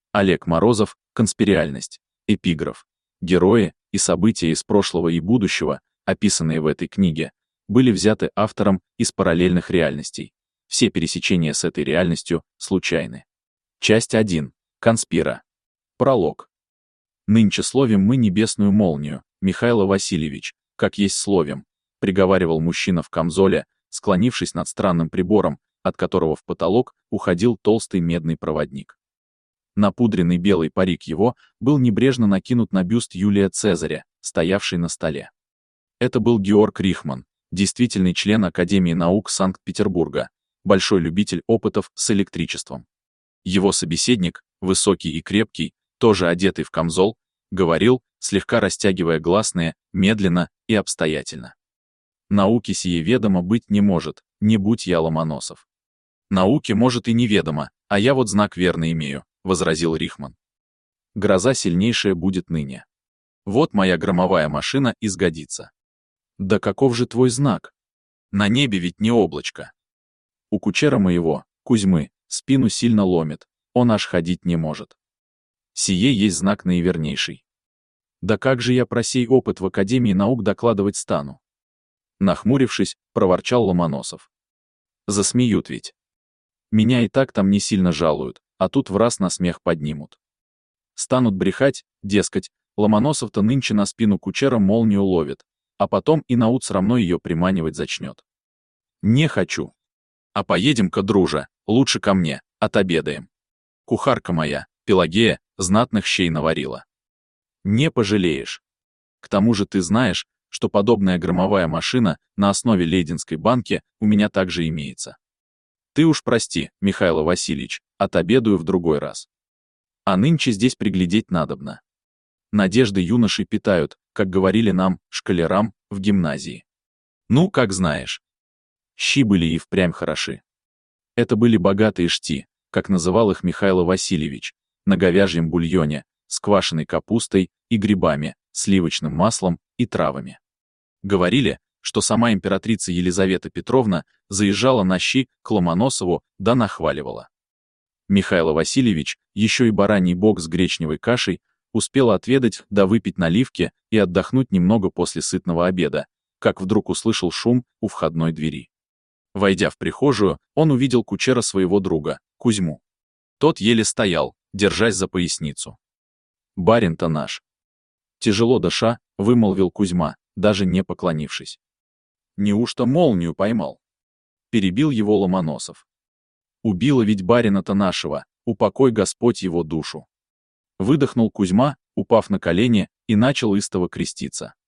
Олег Морозов, «Конспириальность». Эпиграф. Герои и события из прошлого и будущего, описанные в этой книге, были взяты автором из параллельных реальностей. Все пересечения с этой реальностью случайны. Часть 1. Конспира. Пролог. «Нынче словим мы небесную молнию, Михаил Васильевич, как есть словим», приговаривал мужчина в камзоле, склонившись над странным прибором, от которого в потолок уходил толстый медный проводник. Напудренный белый парик его был небрежно накинут на бюст Юлия Цезаря, стоявший на столе. Это был Георг Рихман, действительный член Академии наук Санкт-Петербурга, большой любитель опытов с электричеством. Его собеседник, высокий и крепкий, тоже одетый в камзол, говорил, слегка растягивая гласные, медленно и обстоятельно. «Науке сие ведомо быть не может, не будь я Ломоносов». «Науке, может, и неведомо, а я вот знак верно имею», — возразил Рихман. «Гроза сильнейшая будет ныне. Вот моя громовая машина изгодится». «Да каков же твой знак? На небе ведь не облачко. У кучера моего, Кузьмы, спину сильно ломит, он аж ходить не может. Сие есть знак наивернейший». «Да как же я про сей опыт в Академии наук докладывать стану?» Нахмурившись, проворчал Ломоносов. «Засмеют ведь. Меня и так там не сильно жалуют, а тут враз на смех поднимут. Станут брехать, дескать, Ломоносов-то нынче на спину кучера молнию ловит, а потом и науд срамно ее приманивать зачнет. Не хочу. А поедем-ка, дружа, лучше ко мне, отобедаем. Кухарка моя, Пелагея, знатных щей наварила. Не пожалеешь. К тому же ты знаешь, что подобная громовая машина на основе лейденской банки у меня также имеется. Ты уж прости, Михаил Васильевич, отобедаю в другой раз. А нынче здесь приглядеть надобно. Надежды юношей питают, как говорили нам, школярам, в гимназии. Ну, как знаешь. Щи были и впрямь хороши. Это были богатые шти, как называл их Михаил Васильевич, на говяжьем бульоне, с квашеной капустой и грибами, сливочным маслом и травами. Говорили, что сама императрица Елизавета Петровна заезжала на щи к Ломоносову да нахваливала. Михаил Васильевич, еще и бараний бок с гречневой кашей, успел отведать да выпить наливки и отдохнуть немного после сытного обеда, как вдруг услышал шум у входной двери. Войдя в прихожую, он увидел кучера своего друга, Кузьму. Тот еле стоял, держась за поясницу. «Барин-то наш». Тяжело дыша, вымолвил Кузьма, даже не поклонившись. «Неужто молнию поймал?» Перебил его Ломоносов. «Убило ведь барина-то нашего, упокой Господь его душу». Выдохнул Кузьма, упав на колени, и начал истово креститься.